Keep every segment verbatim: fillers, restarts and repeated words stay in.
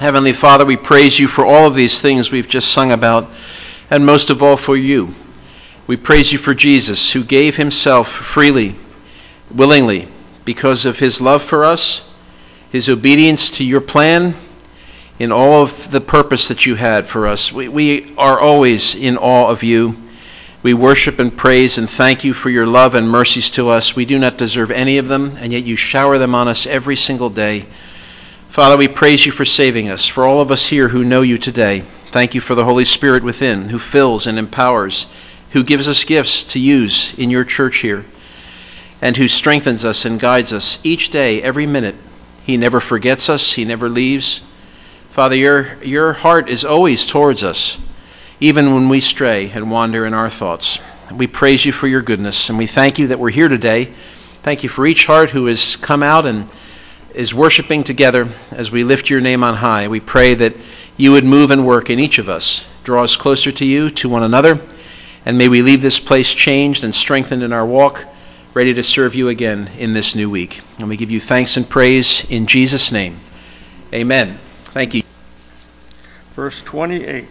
Heavenly Father, we praise you for all of these things we've just sung about, and most of all for you. We praise you for Jesus, who gave himself freely, willingly, because of his love for us, his obedience to your plan, in all of the purpose that you had for us. We, we are always in awe of you. We worship and praise and thank you for your love and mercies to us. We do not deserve any of them, and yet you shower them on us every single day. Father, we praise you for saving us, for all of us here who know you today. Thank you for the Holy Spirit within, who fills and empowers, who gives us gifts to use in your church here, and who strengthens us and guides us each day, every minute. He never forgets us. He never leaves. Father, your, your heart is always towards us, even when we stray and wander in our thoughts. We praise you for your goodness, and we thank you that we're here today. Thank you for each heart who has come out and is worshiping together as we lift your name on high. We pray that you would move and work in each of us, draw us closer to you, to one another, and may we leave this place changed and strengthened in our walk, ready to serve you again in this new week. And we give you thanks and praise in Jesus' name. Amen. Thank you. Verse twenty-eight.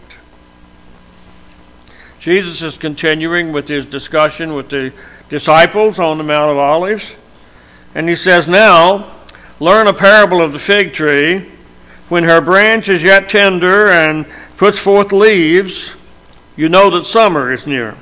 Jesus is continuing with his discussion with the disciples on the Mount of Olives. And he says, "Now, learn a parable of the fig tree. When her branch is yet tender and puts forth leaves, you know that summer is near.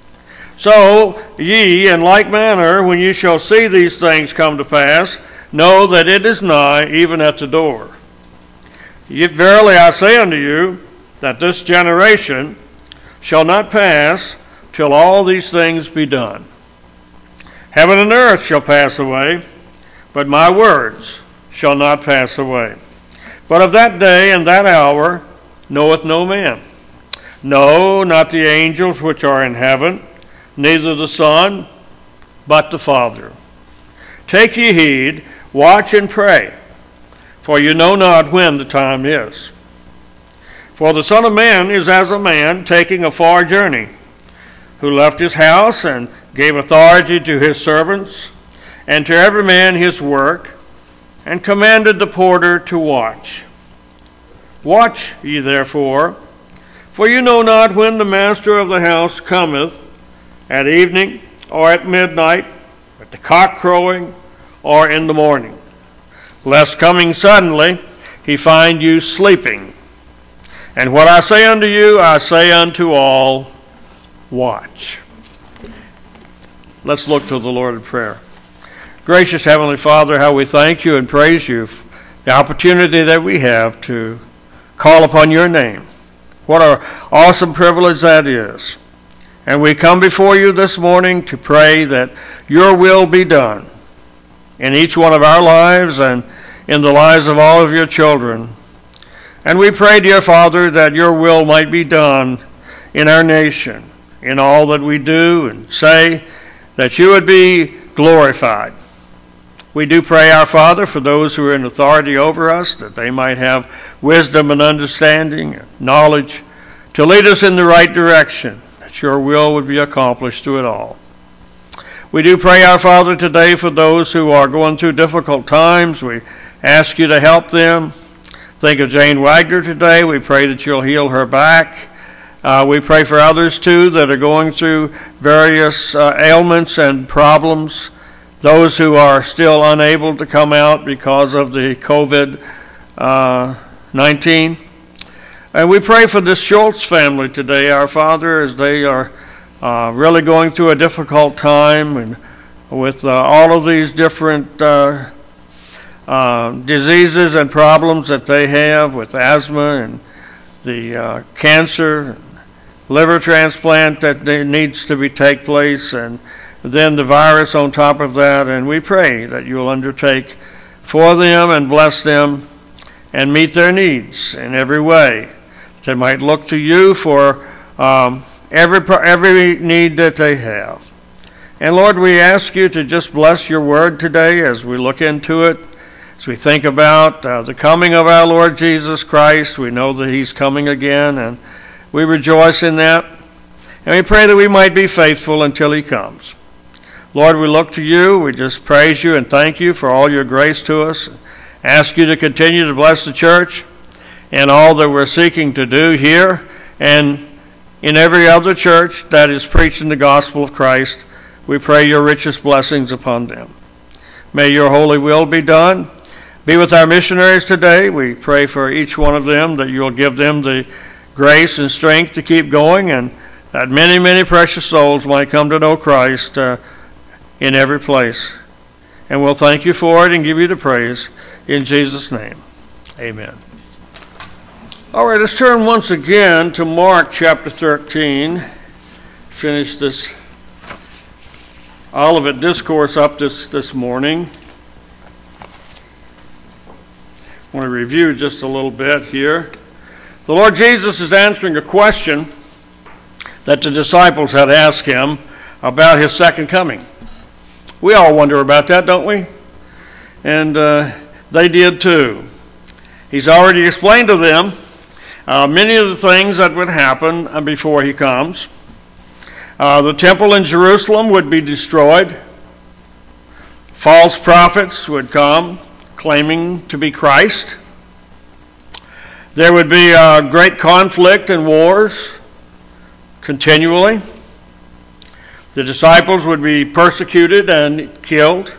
So ye, in like manner, when ye shall see these things come to pass, know that it is nigh, even at the door. Yet verily I say unto you, that this generation shall not pass till all these things be done. Heaven and earth shall pass away, but my words shall not pass away. But of that day and that hour knoweth no man, no, not the angels which are in heaven, neither the Son, but the Father. Take ye heed, watch and pray, for you know not when the time is. For the Son of Man is as a man taking a far journey, who left his house and gave authority to his servants, and to every man his work, and commanded the porter to watch. Watch ye therefore, for you know not when the master of the house cometh, at evening, or at midnight, at the cock crowing, or in the morning, lest coming suddenly he find you sleeping. And what I say unto you, I say unto all, watch." Let's look to the Lord in prayer. Gracious Heavenly Father, how we thank you and praise you for the opportunity that we have to call upon your name. What an awesome privilege that is. And we come before you this morning to pray that your will be done in each one of our lives and in the lives of all of your children. And we pray, dear Father, that your will might be done in our nation, in all that we do and say, that you would be glorified. We do pray, our Father, for those who are in authority over us, that they might have wisdom and understanding and knowledge to lead us in the right direction, that your will would be accomplished through it all. We do pray, our Father, today for those who are going through difficult times. We ask you to help them. Think of Jane Wagner today. We pray that you'll heal her back. Uh, we pray for others, too, that are going through various uh, ailments and problems. Those who are still unable to come out because of the covid nineteen. And we pray for this Schultz family today, our Father, as they are uh, really going through a difficult time, and with uh, all of these different uh, uh, diseases and problems that they have with asthma and the uh, cancer, liver transplant that needs to be take place, and then the virus on top of that. And we pray that you'll undertake for them and bless them and meet their needs in every way. They might look to you for um, every every need that they have. And Lord, we ask you to just bless your word today as we look into it, as we think about uh, the coming of our Lord Jesus Christ. We know that he's coming again, and we rejoice in that. And we pray that we might be faithful until he comes. Lord, we look to you. We just praise you and thank you for all your grace to us. Ask you to continue to bless the church in all that we're seeking to do here and in every other church that is preaching the gospel of Christ. We pray your richest blessings upon them. May your holy will be done. Be with our missionaries today. We pray for each one of them that you'll give them the grace and strength to keep going, and that many, many precious souls might come to know Christ uh, in every place. And we'll thank you for it and give you the praise in Jesus' name. Amen. All right, let's turn once again to Mark chapter thirteen. Finish this Olivet Discourse up this, this morning. I want to review just a little bit here. The Lord Jesus is answering a question that the disciples had asked him about his second coming. We all wonder about that, don't we? And uh, they did too. He's already explained to them uh, many of the things that would happen before he comes. Uh, the temple in Jerusalem would be destroyed. False prophets would come claiming to be Christ. There would be uh, great conflict and wars continually. The disciples would be persecuted and killed.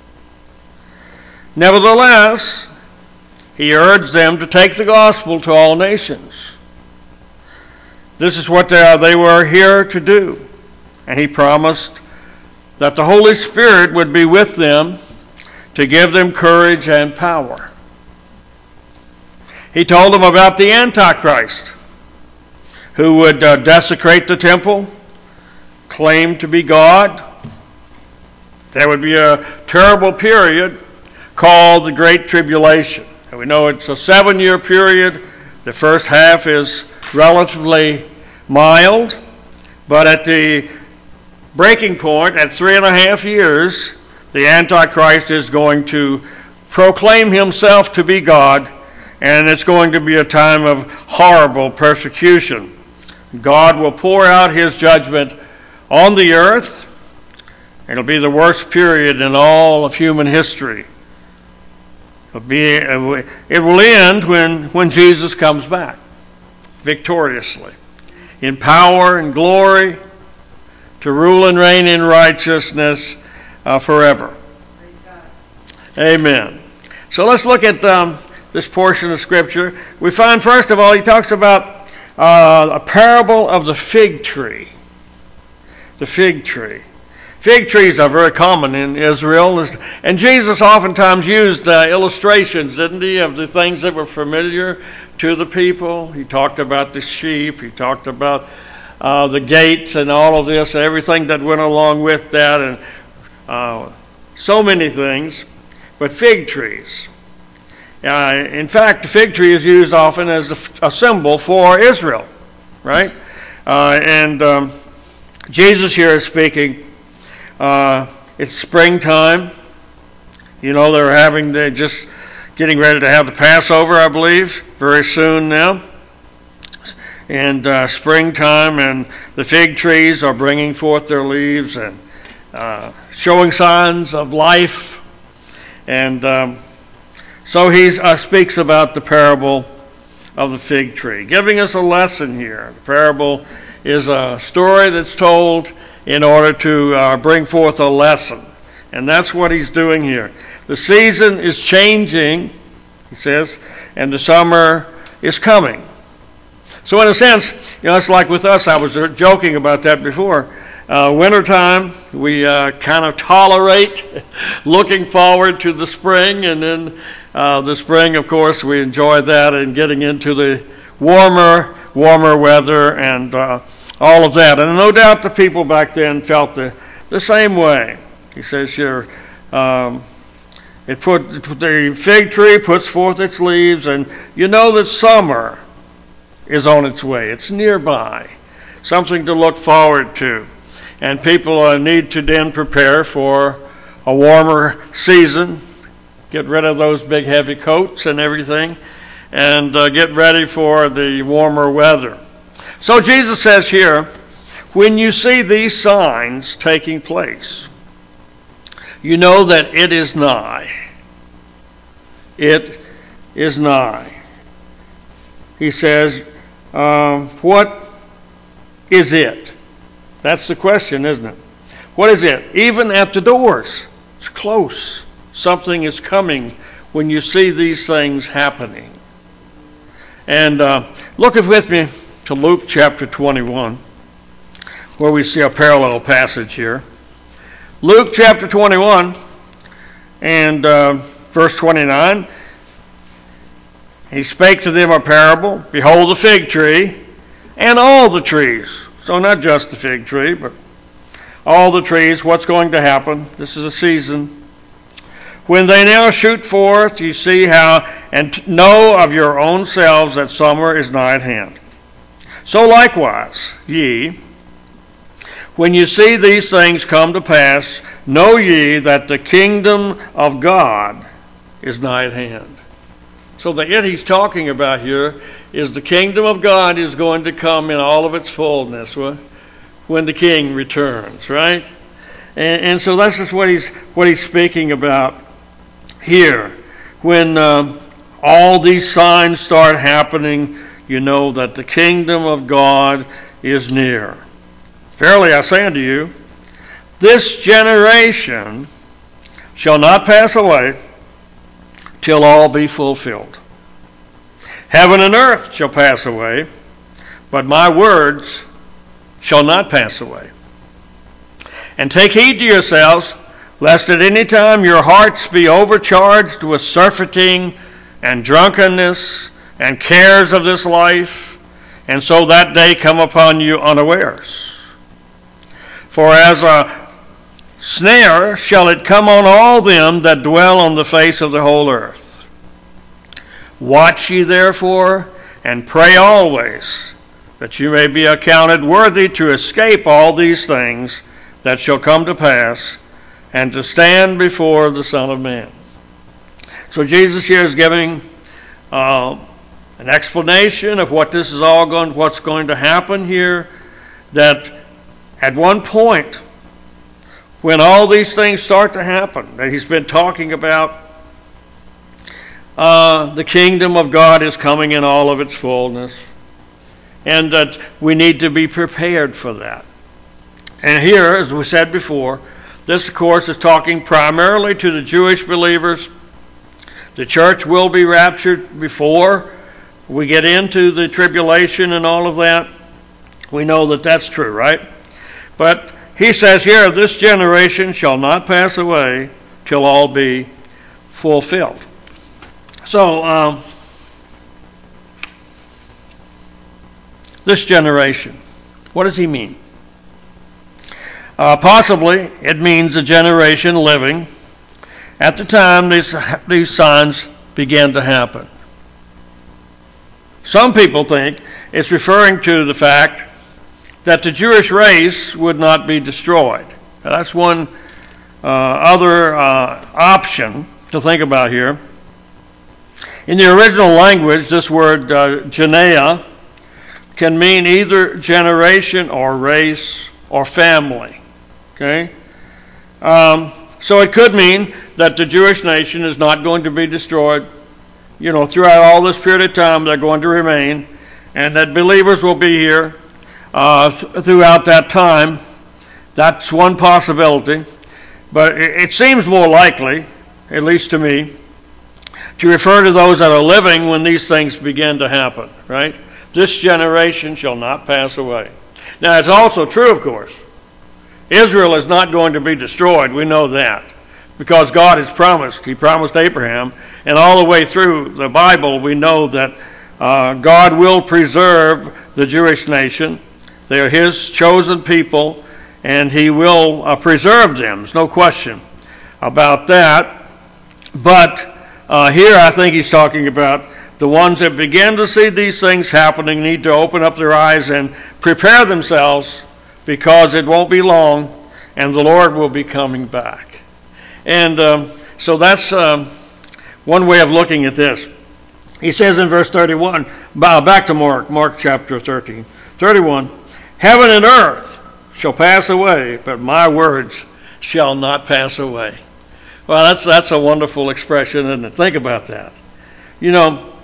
Nevertheless, he urged them to take the gospel to all nations. This is what they, are, they were here to do. And he promised that the Holy Spirit would be with them to give them courage and power. He told them about the Antichrist, who would uh, desecrate the temple, claim to be God. There would be a terrible period called the Great Tribulation. And we know it's a seven-year period. The first half is relatively mild, but at the breaking point, at three and a half years, the Antichrist is going to proclaim himself to be God, and it's going to be a time of horrible persecution. God will pour out his judgment on the earth. It'll be the worst period in all of human history. It'll be, it will end when, when Jesus comes back victoriously, in power and glory, to rule and reign in righteousness uh, forever. Amen. So let's look at um, this portion of Scripture. We find, first of all, he talks about uh, a parable of the fig tree. The fig tree. Fig trees are very common in Israel, and Jesus oftentimes used uh, illustrations, didn't he, of the things that were familiar to the people. He talked about the sheep. He talked about uh, the gates and all of this, everything that went along with that, and uh, so many things. But fig trees. Uh, in fact, the fig tree is used often as a, a symbol for Israel, right? Uh, and um, Jesus here is speaking. Uh, it's springtime. You know, they're having, they're just getting ready to have the Passover, I believe, very soon now. And uh, springtime, and the fig trees are bringing forth their leaves and uh, showing signs of life. And um, so he uh, speaks about the parable of the fig tree, giving us a lesson here. The parable is a story that's told in order to uh, bring forth a lesson. And that's what he's doing here. The season is changing, he says, and the summer is coming. So in a sense, you know, it's like with us, I was joking about that before. Uh, wintertime, we uh, kind of tolerate looking forward to the spring, and then uh, the spring, of course, we enjoy that and getting into the warmer, warmer weather and uh, all of that. And no doubt the people back then felt the, the same way. He says here, um, it put the fig tree puts forth its leaves, and you know that summer is on its way. It's nearby, something to look forward to. And people uh, need to then prepare for a warmer season, get rid of those big heavy coats and everything, and uh, get ready for the warmer weather. So Jesus says here, when you see these signs taking place, you know that it is nigh. It is nigh. he says, um, what is it? That's the question, isn't it? What is it? Even at the doors. It's close. Something is coming when you see these things happening. And uh, look with me to Luke chapter twenty-one, where we see a parallel passage here. Luke chapter twenty-one and uh, verse twenty-nine. He spake to them a parable. Behold the fig tree and all the trees. So not just the fig tree, but all the trees. What's going to happen? This is a season. When they now shoot forth, you see how, and know of your own selves that summer is nigh at hand. So likewise, ye, when you see these things come to pass, know ye that the kingdom of God is nigh at hand. So the it he's talking about here is the kingdom of God is going to come in all of its fullness when the king returns, right? And, and so this is what he's what he's speaking about here. When um, all these signs start happening, you know that the kingdom of God is near. Verily I say unto you, this generation shall not pass away till all be fulfilled. Heaven and earth shall pass away, but my words shall not pass away. And take heed to yourselves, lest at any time your hearts be overcharged with surfeiting and drunkenness and cares of this life, and so that day come upon you unawares. For as a snare shall it come on all them that dwell on the face of the whole earth. Watch ye therefore, and pray always, that you may be accounted worthy to escape all these things that shall come to pass, and to stand before the Son of Man. So Jesus here is giving uh, an explanation of what this is all going, what's going to happen here. That at one point, when all these things start to happen, that he's been talking about, uh, the kingdom of God is coming in all of its fullness, and that we need to be prepared for that. And here, as we said before, this, of course, is talking primarily to the Jewish believers. The church will be raptured before we get into the tribulation and all of that. We know that that's true, right? But he says here, this generation shall not pass away till all be fulfilled. So, um, this generation, what does he mean? Uh, possibly it means a generation living at the time these, these signs began to happen. Some people think it's referring to the fact that the Jewish race would not be destroyed. Now, that's one uh, other uh, option to think about here. In the original language, this word uh, genea can mean either generation or race or family. Okay? Um, so it could mean that the Jewish nation is not going to be destroyed. You know, throughout all this period of time, they're going to remain, and that believers will be here uh, th- throughout that time. That's one possibility. But it, it seems more likely, at least to me, to refer to those that are living when these things begin to happen, right? This generation shall not pass away. Now, it's also true, of course. Israel is not going to be destroyed. We know that. Because God has promised. He promised Abraham. And all the way through the Bible, we know that uh, God will preserve the Jewish nation. They are His chosen people, and He will uh, preserve them. There's no question about that. But uh, here I think He's talking about the ones that begin to see these things happening need to open up their eyes and prepare themselves, because it won't be long and the Lord will be coming back. And um, so that's um, one way of looking at this. He says in verse thirty-one, back to Mark, Mark chapter thirteen, thirty-one, heaven and earth shall pass away, but my words shall not pass away. Well, that's that's a wonderful expression, isn't it? Think about that. You know,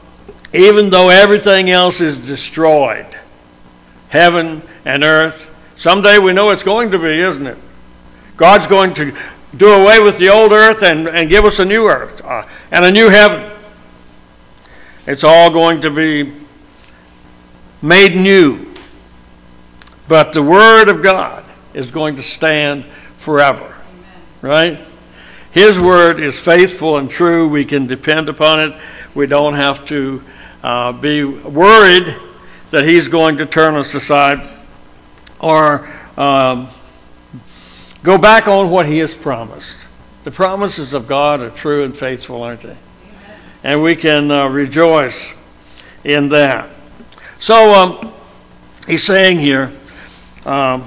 even though everything else is destroyed, heaven and earth. Someday we know it's going to be, isn't it? God's going to do away with the old earth and, and give us a new earth uh, and a new heaven. It's all going to be made new. But the Word of God is going to stand forever. Amen. Right? His Word is faithful and true. We can depend upon it. We don't have to uh, be worried that He's going to turn us aside or um, go back on what He has promised. The promises of God are true and faithful, aren't they? Amen. And we can uh, rejoice in that. So um, he's saying here, um,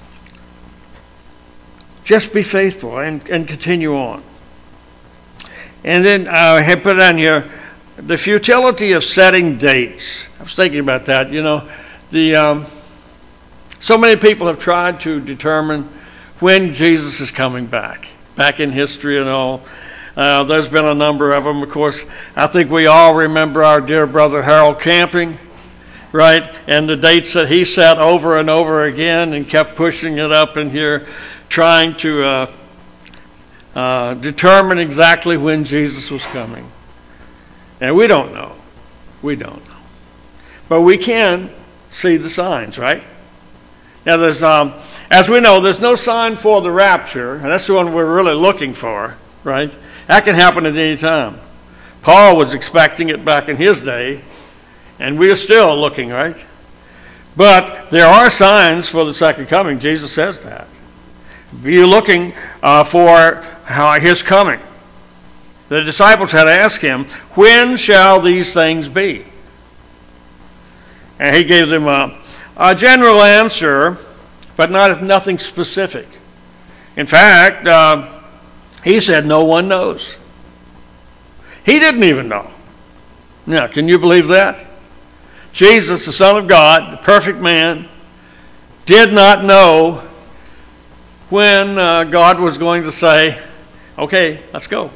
just be faithful and, and continue on. And then uh, I have put on here the futility of setting dates. I was thinking about that. You know, the um, so many people have tried to determine when Jesus is coming back, back in history and all. Uh, there's been a number of them. Of course, I think we all remember our dear brother Harold Camping, right? And the dates that he set over and over again and kept pushing it up in here, trying to uh, uh, determine exactly when Jesus was coming. And we don't know. We don't know. But we can see the signs, right? Now, there's, um, as we know, there's no sign for the rapture, and that's the one we're really looking for, right? That can happen at any time. Paul was expecting it back in his day, and we are still looking, right? But there are signs for the second coming. Jesus says that. You're looking uh, for how his coming. The disciples had asked him, when shall these things be? And he gave them a, a general answer, but not nothing specific. In fact, uh, he said no one knows. He didn't even know. Now, can you believe that? Jesus, the Son of God, the perfect man, did not know when uh, God was going to say, okay, let's go.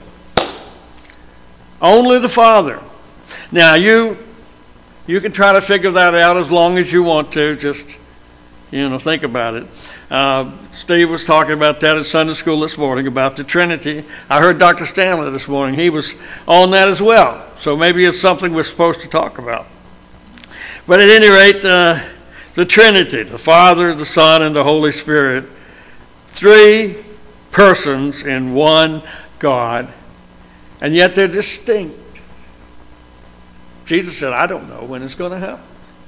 Only the Father. Now, you you can try to figure that out as long as you want to. Just, you know, think about it. Uh, Steve was talking about that at Sunday school this morning, about the Trinity. I heard Doctor Stanley this morning. He was on that as well. So maybe it's something we're supposed to talk about. But at any rate, uh, the Trinity, the Father, the Son, and the Holy Spirit, three persons in one God, and yet they're distinct. Jesus said, I don't know when it's going to happen.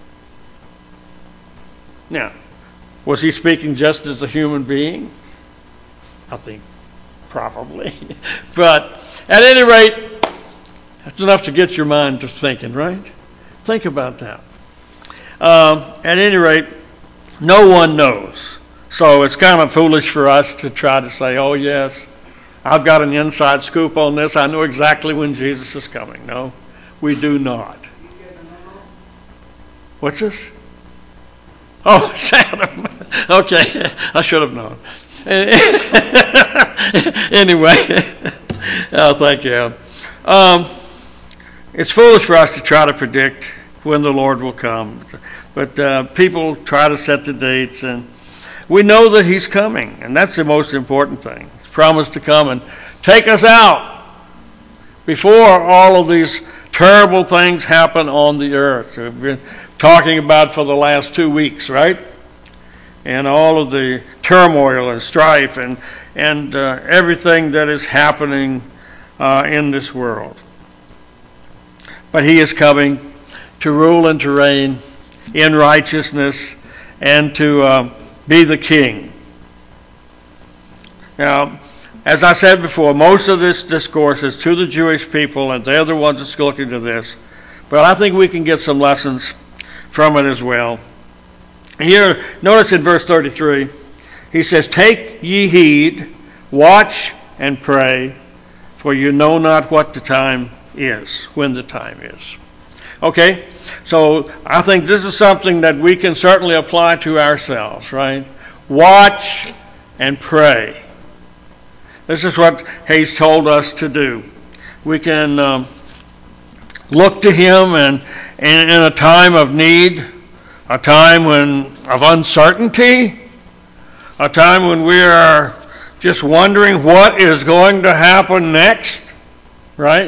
Now, was he speaking just as a human being? I think probably. But at any rate, that's enough to get your mind to thinking, right? Think about that. Um, at any rate, no one knows. So it's kind of foolish for us to try to say, oh, yes, I've got an inside scoop on this. I know exactly when Jesus is coming. No, we do not. What's this? Oh, Santa. Okay, I should have known. Anyway, oh, thank you. Um, it's foolish for us to try to predict when the Lord will come. But uh, people try to set the dates, and we know that he's coming, and that's the most important thing. He's promised to come and take us out before all of these terrible things happen on the earth. We've been talking about for the last two weeks, right? And all of the turmoil and strife and and uh, everything that is happening uh, in this world. But he is coming to rule and to reign in righteousness and to uh, be the king. Now, as I said before, most of this discourse is to the Jewish people, and they're the ones that's looking to this. But I think we can get some lessons from it as well. Here, notice in verse thirty-three, he says, take ye heed, watch and pray, for you know not what the time is, when the time is. Okay, so I think this is something that we can certainly apply to ourselves, right? Watch and pray. This is what he's told us to do. We can um, look to Him and, and in a time of need, a time when of uncertainty, a time when we are just wondering what is going to happen next, right?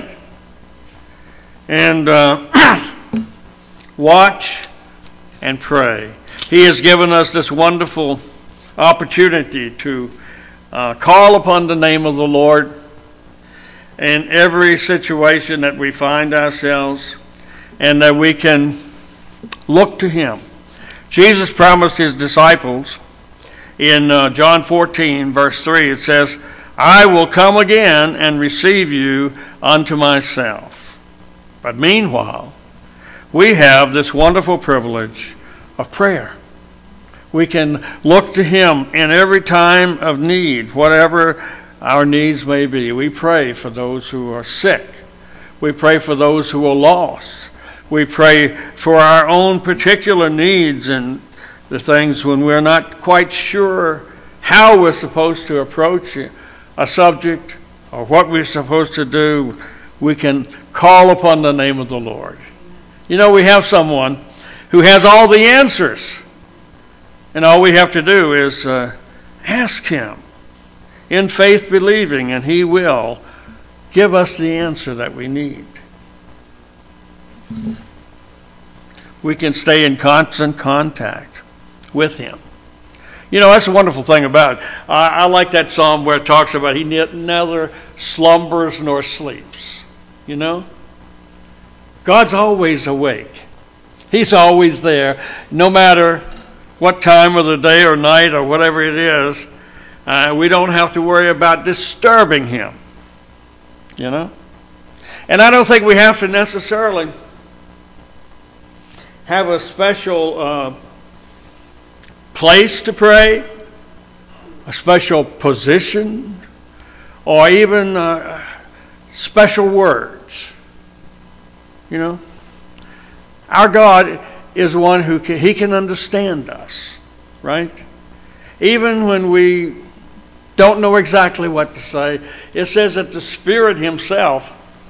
And uh, watch and pray. He has given us this wonderful opportunity to uh, call upon the name of the Lord in every situation that we find ourselves, and that we can look to Him. Jesus promised His disciples in uh, John fourteen, verse three, it says, I will come again and receive you unto myself. But meanwhile, we have this wonderful privilege of prayer. We can look to Him in every time of need, whatever our needs may be. We pray for those who are sick. We pray for those who are lost. We pray for our own particular needs and the things when we're not quite sure how we're supposed to approach a subject or what we're supposed to do. We can call upon the name of the Lord. You know, we have someone who has all the answers. And all we have to do is uh, ask Him in faith believing, and He will give us the answer that we need. We can stay in constant contact with Him. You know, that's a wonderful thing about it. I, I like that psalm where it talks about He neither slumbers nor sleeps. You know? God's always awake. He's always there, no matter what time of the day or night or whatever it is. Uh, we don't have to worry about disturbing Him. You know? And I don't think we have to necessarily have a special uh, place to pray, a special position, or even uh, special words. You know? Our God is one who can, He can understand us, right? Even when we don't know exactly what to say, it says that the Spirit Himself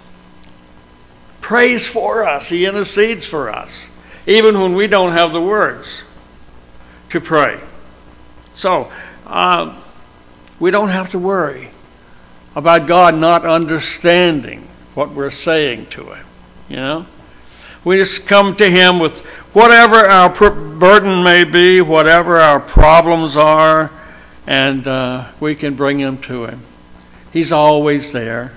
prays for us. He intercedes for us, even when we don't have the words to pray. So, uh, we don't have to worry about God not understanding what we're saying to Him, you know? We just come to Him with whatever our burden may be, whatever our problems are, and uh, we can bring them to Him. He's always there.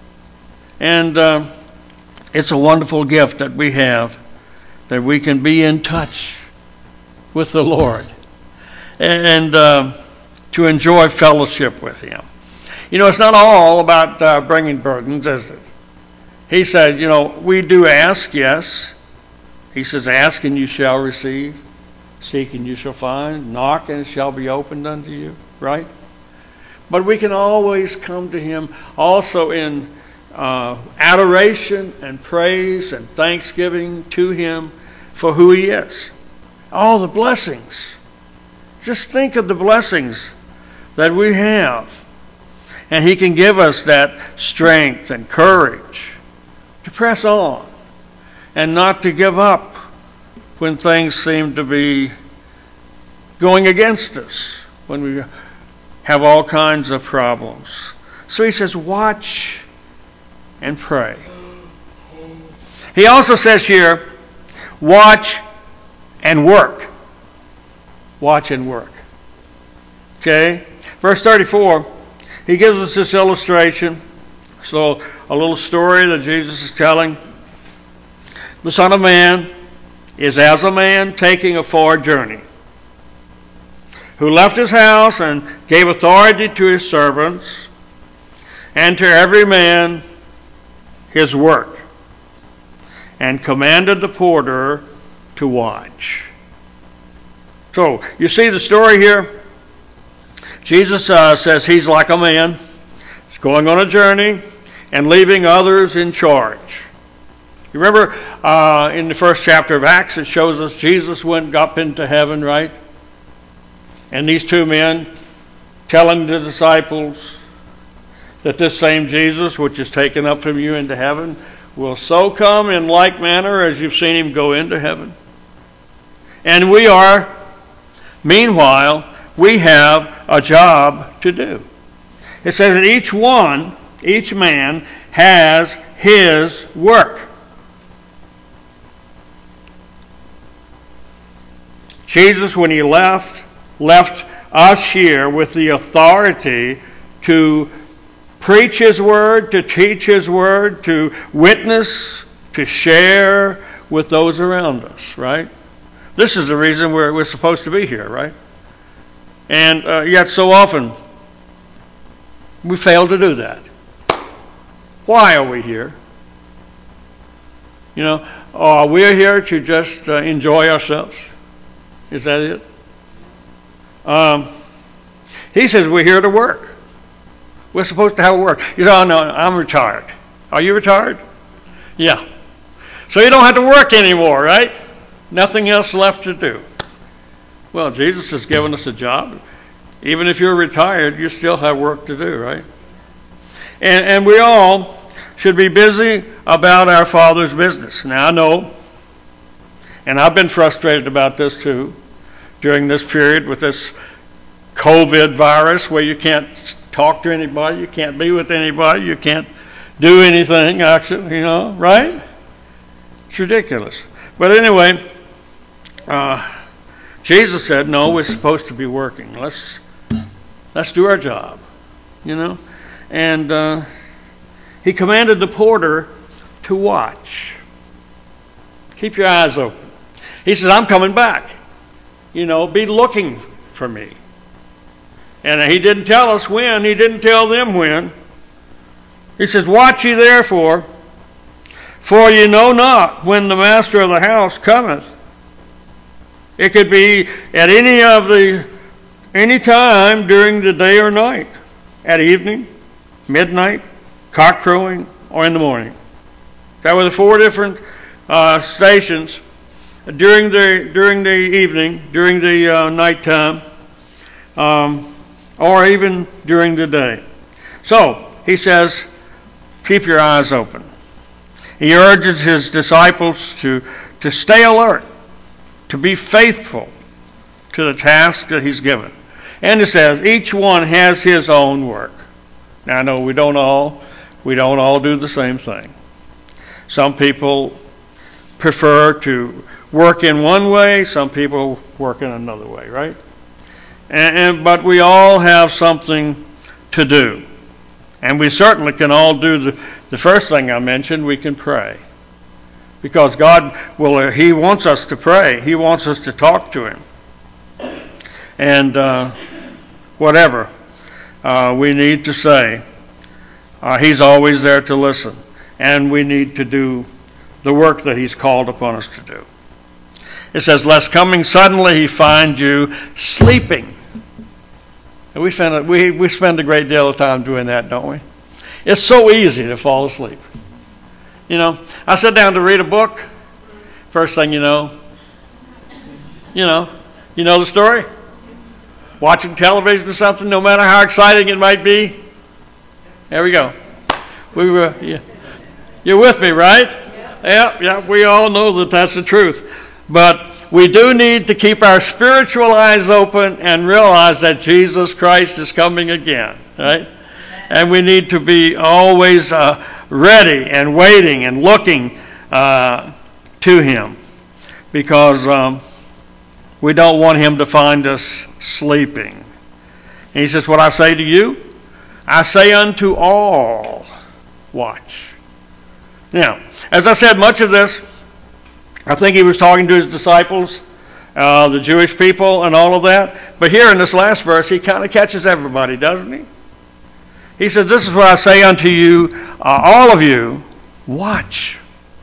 And uh, it's a wonderful gift that we have, that we can be in touch with the Lord and uh, to enjoy fellowship with Him. You know, it's not all about uh, bringing burdens, is it? He said, you know, we do ask, yes. He says, ask and you shall receive. Seek and you shall find. Knock and it shall be opened unto you. Right? But we can always come to Him also in uh, adoration and praise and thanksgiving to Him for who He is. All the blessings. Just think of the blessings that we have. And He can give us that strength and courage to press on and not to give up when things seem to be going against us, when we have all kinds of problems. So He says, watch and pray. He also says here, watch and work. Watch and work. Okay? Verse thirty-four, He gives us this illustration. So a little story that Jesus is telling. The Son of Man is as a man taking a far journey, who left his house and gave authority to his servants, and to every man his work, and commanded the porter to watch. So, you see the story here? Jesus uh, says He's like a man. He's going on a journey and leaving others in charge. You remember uh, in the first chapter of Acts, it shows us Jesus went up into heaven, right? And these two men telling the disciples that this same Jesus, which is taken up from you into heaven, will so come in like manner as you've seen him go into heaven. And we are, meanwhile, we have a job to do. It says that each one, each man, has his work. Jesus, when he left, left us here with the authority to preach his word, to teach his word, to witness, to share with those around us, right? This is the reason we're, we're supposed to be here, right? And uh, yet so often we fail to do that. Why are we here? You know, are we here to just uh, enjoy ourselves? Is that it? Um, he says we're here to work. We're supposed to have work. You know, no, I'm retired. Are you retired? Yeah. So you don't have to work anymore, right? Nothing else left to do. Well, Jesus has given us a job. Even if you're retired, you still have work to do, right? And, and we all should be busy about our Father's business. Now, I know, and I've been frustrated about this too, during this period with this COVID virus where you can't talk to anybody, you can't be with anybody, you can't do anything, actually, you know, right? It's ridiculous. But anyway, uh, Jesus said, no, we're supposed to be working. Let's let's do our job, you know. And uh, he commanded the porter to watch. Keep your eyes open. He says, I'm coming back. You know, be looking for me. And he didn't tell us when. He didn't tell them when. He says, watch ye therefore, for ye know not when the master of the house cometh. It could be at any of the, any time during the day or night. At evening, midnight, cock crowing, or in the morning. That were the four different uh, stations during the during the evening, during the uh, nighttime, um, or even during the day. So he says, keep your eyes open. He urges his disciples to to stay alert, to be faithful to the task that he's given. And it says each one has his own work. Now I know we don't all we don't all do the same thing. Some people prefer to work in one way, some people work in another way, right? And, and but we all have something to do. And we certainly can all do the, the first thing I mentioned, we can pray. Because God will, He wants us to pray. He wants us to talk to Him. And uh, whatever uh, we need to say, uh, He's always there to listen. And we need to do the work that He's called upon us to do. It says, lest coming suddenly He find you sleeping. And we spend, a, we, we spend a great deal of time doing that, don't we? It's so easy to fall asleep. You know, I sit down to read a book. First thing you know, you know, you know the story? Watching television or something, no matter how exciting it might be. There we go. We were, yeah. You're with me, right? Yeah, yeah, we all know that that's the truth. But we do need to keep our spiritual eyes open and realize that Jesus Christ is coming again, right? And we need to be always uh, ready and waiting and looking uh, to Him, because um, we don't want Him to find us sleeping. And He says, what I say to you, I say unto all, watch. Now, as I said, much of this, I think He was talking to His disciples, uh, the Jewish people, and all of that. But here in this last verse, He kind of catches everybody, doesn't He? He says, this is what I say unto you, uh, all of you, watch.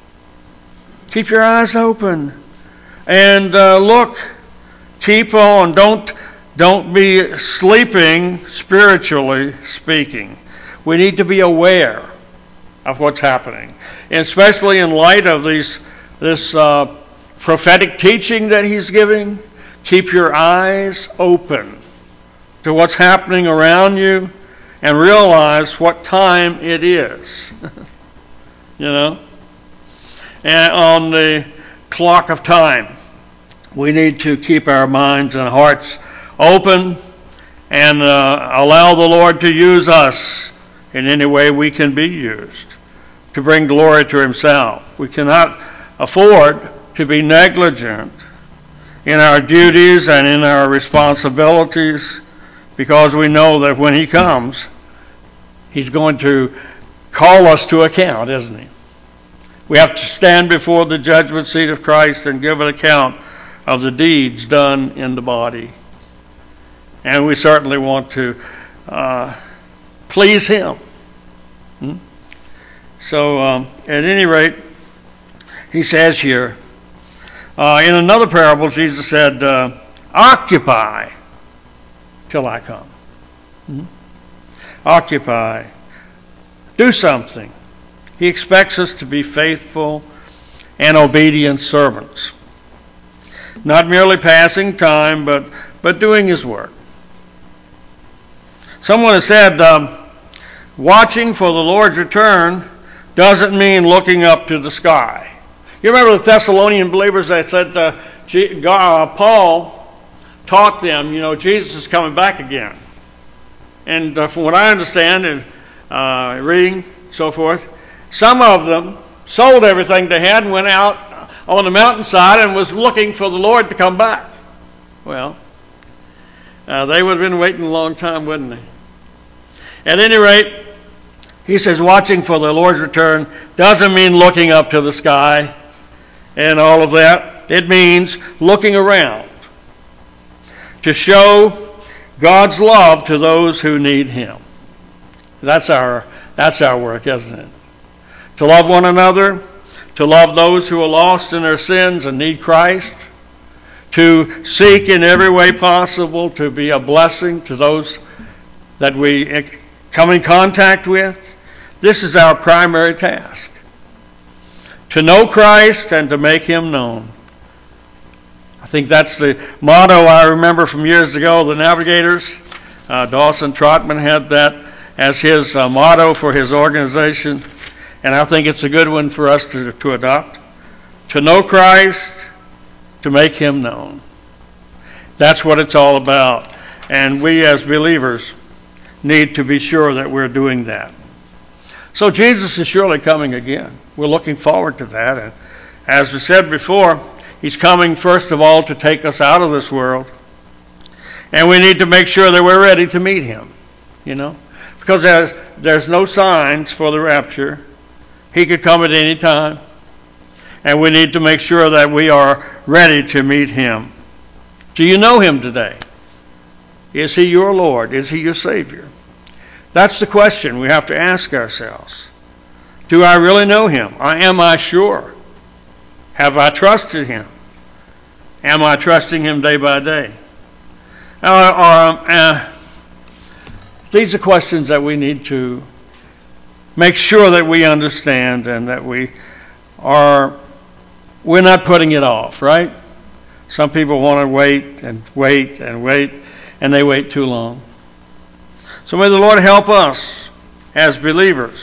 Keep your eyes open. And uh, look, keep on. Don't, don't be sleeping, spiritually speaking. We need to be aware of what's happening. And especially in light of these this uh, prophetic teaching that He's giving, keep your eyes open to what's happening around you and realize what time it is. You know? on the clock of time. We need to keep our minds and hearts open and uh, allow the Lord to use us in any way we can be used to bring glory to himself. We cannot afford to be negligent in our duties and in our responsibilities, because we know that when he comes, he's going to call us to account, isn't he? We have to stand before the judgment seat of Christ and give an account of the deeds done in the body. And we certainly want to uh, please him. Hmm? So, um, at any rate, he says here, uh, in another parable, Jesus said, uh, occupy till I come. Hmm? Occupy. Do something. He expects us to be faithful and obedient servants. Not merely passing time, but, but doing his work. Someone has said, um, watching for the Lord's return doesn't mean looking up to the sky. You remember the Thessalonian believers that said uh, G- uh, Paul taught them, you know, Jesus is coming back again. And uh, from what I understand and uh, reading, so forth, some of them sold everything they had and went out on the mountainside and was looking for the Lord to come back. Well, uh, they would have been waiting a long time, wouldn't they? At any rate, he says watching for the Lord's return doesn't mean looking up to the sky and all of that. It means looking around to show God's love to those who need him. That's our, that's our work, isn't it? To love one another, to love those who are lost in their sins and need Christ, to seek in every way possible to be a blessing to those that we come in contact with. This is our primary task. To know Christ and to make him known. I think that's the motto I remember from years ago. The Navigators, uh, Dawson Trotman had that as his uh, motto for his organization. And I think it's a good one for us to, to adopt. To know Christ, to make him known. That's what it's all about. And we as believers need to be sure that we're doing that. So Jesus is surely coming again. We're looking forward to that. And as we said before, he's coming first of all to take us out of this world. And we need to make sure that we're ready to meet him. You know? Because there's, there's no signs for the rapture. He could come at any time. And we need to make sure that we are ready to meet him. Do you know him today? Is he your Lord? Is he your Savior? That's the question we have to ask ourselves. Do I really know him? Or am I sure? Have I trusted him? Am I trusting him day by day? Or, or, uh, these are questions that we need to make sure that we understand and that we are, we're not putting it off, right? Some people want to wait and wait and wait, and they wait too long. So may the Lord help us as believers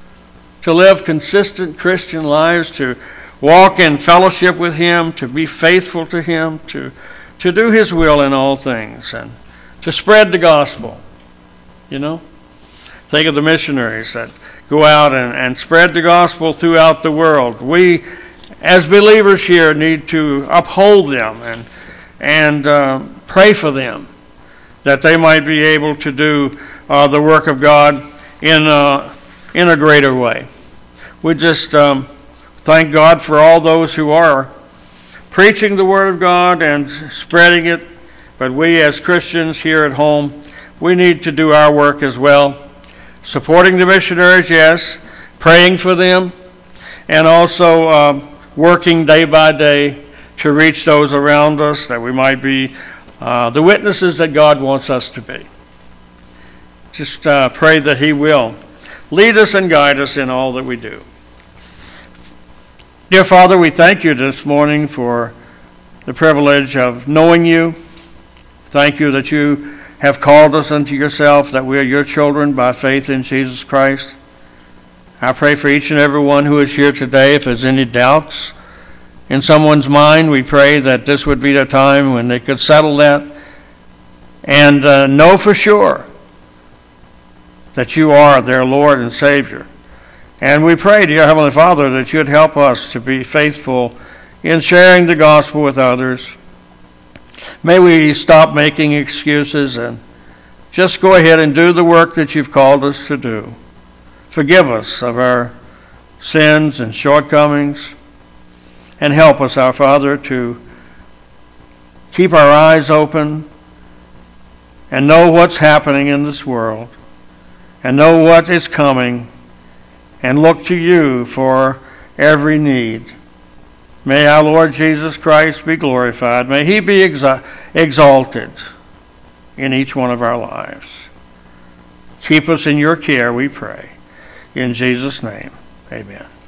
to live consistent Christian lives, to walk in fellowship with him, to be faithful to him, to, to do his will in all things, and to spread the gospel. You know? Think of the missionaries that go out and, and spread the gospel throughout the world. We, as believers here, need to uphold them and, and uh, pray for them, that they might be able to do uh, the work of God in, uh, in a greater way. We just um, thank God for all those who are preaching the Word of God and spreading it. But we as Christians here at home, we need to do our work as well. Supporting the missionaries, yes. Praying for them. And also uh, working day by day to reach those around us, that we might be uh, the witnesses that God wants us to be. Just uh, pray that he will lead us and guide us in all that we do. Dear Father, we thank you this morning for the privilege of knowing you. Thank you that you have called us unto yourself, that we are your children by faith in Jesus Christ. I pray for each and every one who is here today. If there's any doubts in someone's mind, we pray that this would be the time when they could settle that and uh, know for sure that you are their Lord and Savior. And we pray, dear Heavenly Father, that you'd help us to be faithful in sharing the gospel with others. May we stop making excuses and just go ahead and do the work that you've called us to do. Forgive us of our sins and shortcomings, and help us, our Father, to keep our eyes open and know what's happening in this world, and know what is coming, and look to you for every need. May our Lord Jesus Christ be glorified. May he be exa- exalted in each one of our lives. Keep us in your care, we pray. In Jesus' name, amen.